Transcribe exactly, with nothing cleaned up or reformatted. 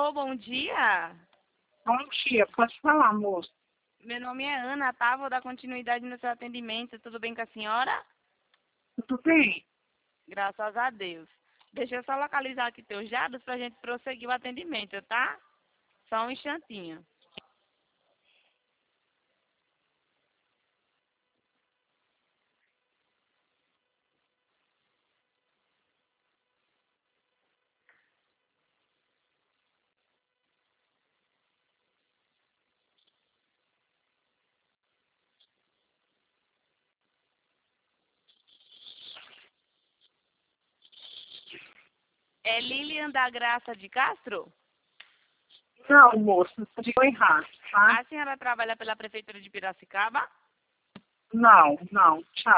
Alô, bom dia. Bom dia, pode falar, moço. Meu nome é Ana, tá? Vou dar continuidade no seu atendimento. Tudo bem com a senhora? Tudo bem? Graças a Deus. Deixa eu só localizar aqui teus dados pra gente prosseguir o atendimento, tá? Só um instantinho. É Lilian da Graça de Castro? Não, moço, não ficou errado, tá? A senhora trabalha pela Prefeitura de Piracicaba? Não, não, tchau.